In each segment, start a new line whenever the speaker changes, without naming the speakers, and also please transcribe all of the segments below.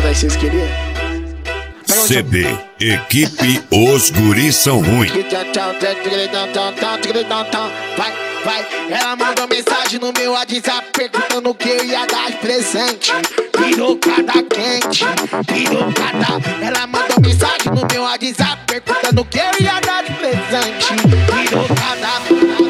aí vocês queriam?
CB, equipe Os Guris São Ruim.
Vai, ela mandou mensagem no meu WhatsApp perguntando o que eu ia dar de presente. Pirocada quente, pirocada. Ela mandou mensagem no meu WhatsApp perguntando o que eu ia dar de presente. Pirocada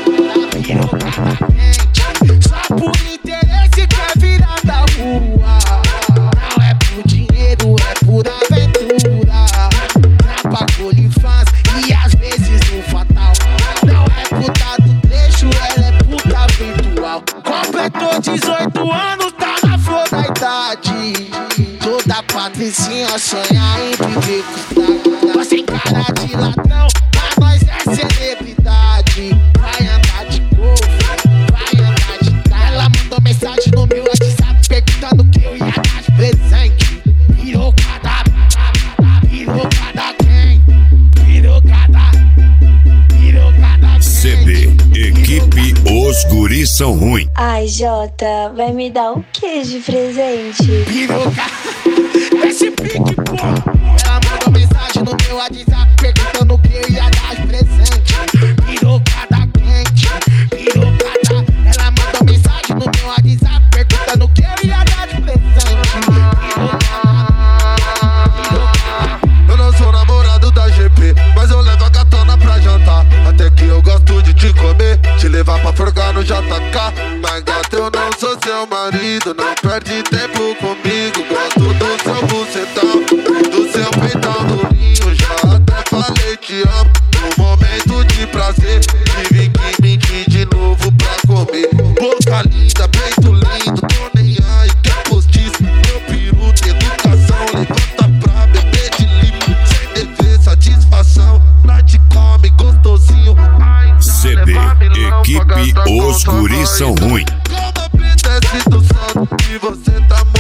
quente. Só por interesse quer virar da rua. Não é por dinheiro, é por aventura. Trapa colifãs e às vezes no fatal. Não é puta do trecho, ela é puta virtual. Completou 18 anos, tá na flor da idade. Toda patricinha sonha em viver com tá sem cara de ladrão, mas nós é celebridade. Vai andar de golfe, vai andar de carro. Ela mandou mensagem no meu WhatsApp perguntando o que eu ia dar de presente. Pirocada, pirocada quem? Pirocada, pirocada
CB, equipe Os Guris São Ruim.
Ai, Jota, vai me dar o que de presente?
Pirocada, esse pique, porra. Ela mandou mensagem no meu WhatsApp perguntando o que eu ia dar de presente. Pirocada quente, pirocada. Ela mandou mensagem no meu WhatsApp perguntando o que eu ia dar de presente.
Eu não sou namorado da GP, mas eu levo a gatona pra jantar. Até que eu gosto de te comer, te levar pra forgar no JK. Mas gata, eu não sou seu marido, não perde tempo comigo. Gosto do seu bucetão, do seu peitão durinho. Já até falei te amo, no momento de prazer tive que mentir de novo pra comer. Boca linda, peito lindo, tô nem aí, quer postiço. Meu peru de educação, levanta pra beber de limpo. Sem dever satisfação, nós te come gostosinho.
CB, equipe Os Guris São Ruim.
Como apetece do sono e você tá